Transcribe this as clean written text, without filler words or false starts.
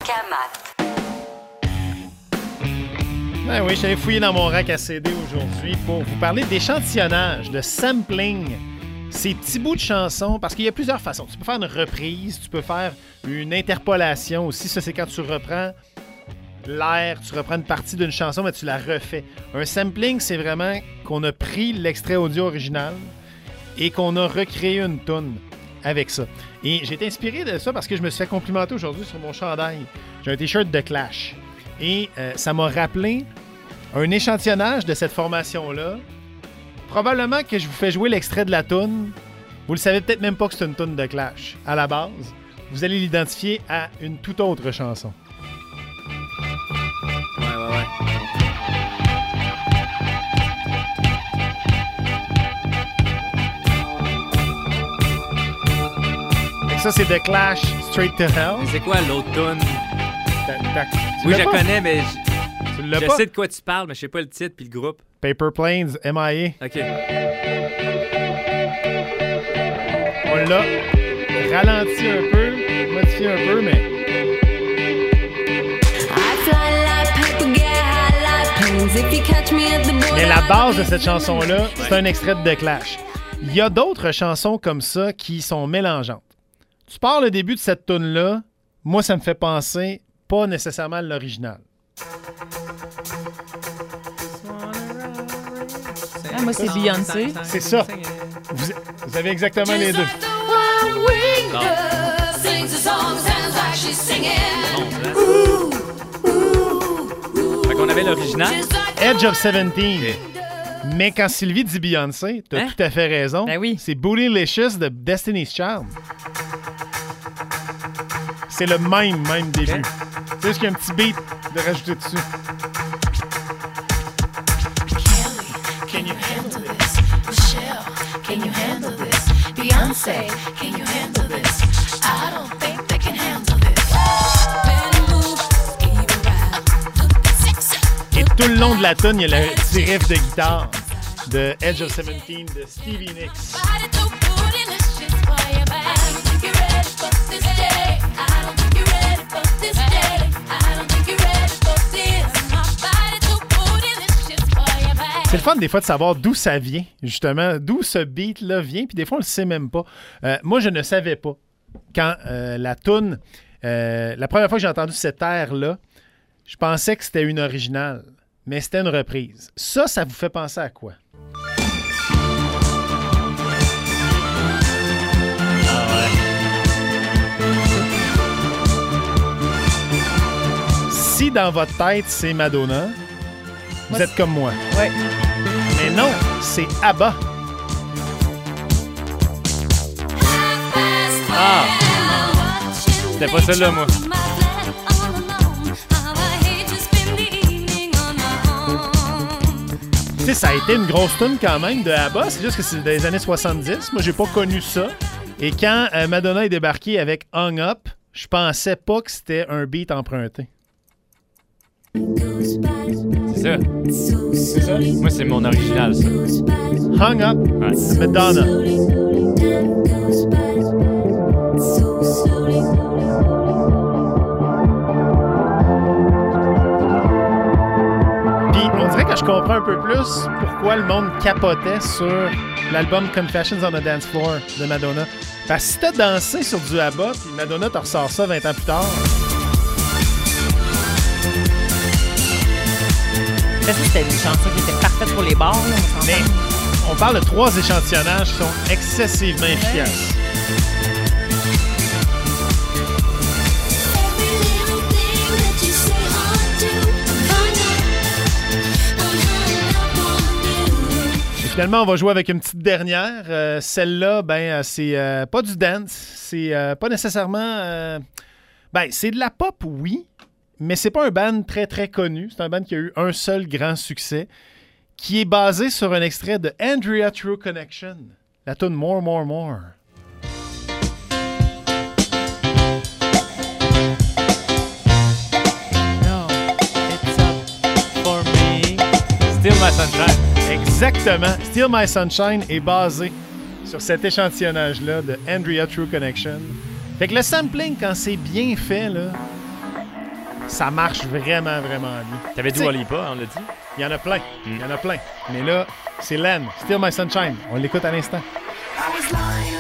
Ben oui, j'allais fouiller dans mon rack à CD aujourd'hui pour vous parler d'échantillonnage, de sampling. Ces petits bouts de chansons, parce qu'il y a plusieurs façons. Tu peux faire une reprise, tu peux faire une interpolation aussi. Ça, c'est quand tu reprends l'air, tu reprends une partie d'une chanson, mais tu la refais. Un sampling, c'est vraiment qu'on a pris l'extrait audio original et qu'on a recréé une toune avec ça. Et j'ai été inspiré de ça parce que je me suis fait complimenter aujourd'hui sur mon chandail. J'ai un t-shirt de Clash. Et ça m'a rappelé un échantillonnage de cette formation-là. Probablement que je vous fais jouer l'extrait de la toune. Vous le savez peut-être même pas que c'est une toune de Clash. À la base, vous allez l'identifier à une toute autre chanson. Ouais. Et ça, c'est The Clash, Straight to Hell. Mais c'est quoi l'autre tune? Tu Oui, l'as je la pas? connais, mais Tu l'as je pas? sais de quoi tu parles, mais je sais pas le titre puis le groupe. Paper Planes, MIA. OK. On l'a ralenti un peu, modifié un peu, mais... Mais la base de cette chanson-là, c'est un extrait de The Clash. Il y a d'autres chansons comme ça qui sont mélangeantes. Tu pars le début de cette toune-là, moi, ça me fait penser pas nécessairement à l'original. Ah, moi, c'est Beyoncé. C'est ça. Vous avez exactement les deux. Fait qu'on avait l'original. Edge of 17. Mais quand Sylvie dit Beyoncé, t'as tout à fait raison. Ben oui. C'est Bootylicious de Destiny's Child. C'est le même début. C'est juste qu'il y a un petit beat de rajouter dessus. Can you handle this? Michelle, can you handle this? Beyoncé, can you handle this? I don't think they can handle this. Et tout le long de la tune, il y a le petit riff de guitare de Edge of 17 de Stevie Nicks. C'est le fun des fois de savoir d'où ça vient, justement, d'où ce beat-là vient, puis des fois on le sait même pas. Moi, je ne savais pas quand la toune, la première fois que j'ai entendu cette air-là, je pensais que c'était une originale, mais c'était une reprise. Ça vous fait penser à quoi? Si dans votre tête, c'est Madonna, vous êtes comme moi. Ouais. Mais non, c'est ABBA. Ah! C'était pas celle-là, moi. Tu sais, ça a été une grosse tune quand même de ABBA. C'est juste que c'est des années 70. Moi, j'ai pas connu ça. Et quand Madonna est débarquée avec Hung Up, je pensais pas que c'était un beat emprunté. C'est ça. C'est ça? Moi, c'est mon original, ça. Hung Up, Ouais. Madonna. Puis on dirait que je comprends un peu plus pourquoi le monde capotait sur l'album Confessions on the Dance Floor de Madonna. Parce que si t'as dansé sur du ABBA, puis Madonna te ressort ça 20 ans plus tard... C'était une chanson qui était parfaite pour les bars. Là, Mais on parle de 3 échantillonnages qui sont excessivement efficaces. Et finalement, on va jouer avec une petite dernière. Celle-là, c'est pas du dance. C'est pas nécessairement... c'est de la pop, oui. Mais c'est pas un band très, très connu. C'est un band qui a eu un seul grand succès, qui est basé sur un extrait de Andrea True Connection, la tune More, More, More. No, it's up for me. Still My Sunshine. Exactement. Still My Sunshine est basé sur cet échantillonnage-là de Andrea True Connection. Fait que le sampling, quand c'est bien fait, là, ça marche vraiment, vraiment bien. T'avais dit T'sais, Walipa, on l'a dit? il y en a plein. Il y en a plein. Mais là, c'est Len, Still My Sunshine. On l'écoute à l'instant. I was lying